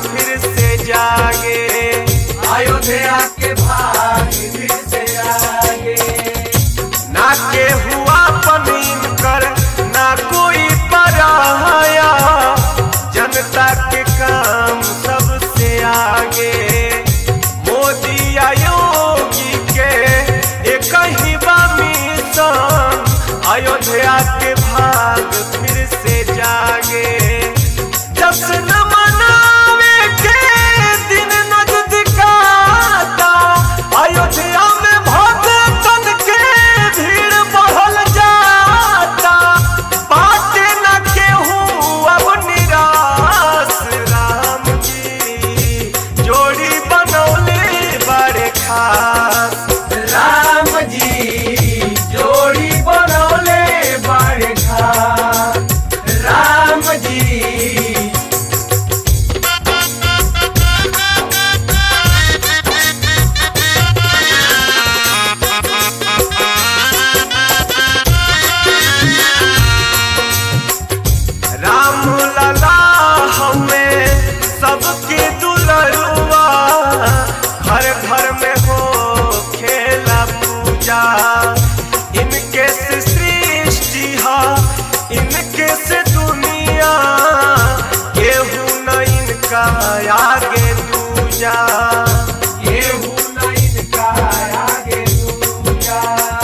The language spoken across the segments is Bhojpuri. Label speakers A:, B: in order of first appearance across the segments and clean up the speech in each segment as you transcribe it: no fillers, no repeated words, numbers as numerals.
A: फिर से जागे,
B: अयोध्या के भाग फिर से जागे।
A: ना के हुआ पनीन कर ना कोई पराया, जनता के काम सबसे आगे। मोदी योगी के एक ही मिशन, अयोध्या के भाग फिर से जागे। जश्न मनावे के दिन नजदीकाता, अयोध्या में भक्तन के भीड़ बढ़ल जाता। बाटे न केहू अब निराश, राम जी जोड़ी बनौले बड़े खास।
B: राम जी जोड़ी बनौले बड़े खास। राम जी
A: राम लला हमें सबके दुलरुआ, घर घर में हो खेला पूजा। इनके से सृष्टि हा, इनके से दुनिया, केहू न इनका आगे दूजा।
B: केहू न इनका आगे दूजा।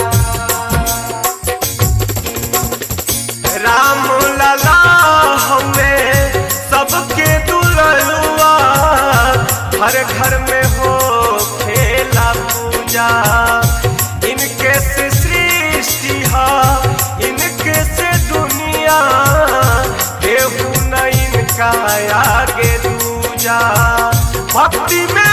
A: राम लला हमें सबके दुलरुआ, हर घर में हो खेला पूजा। इनके से सृष्टि हा, इनके से दुनिया, केहू न इनका आगे दूजा। भक्ति में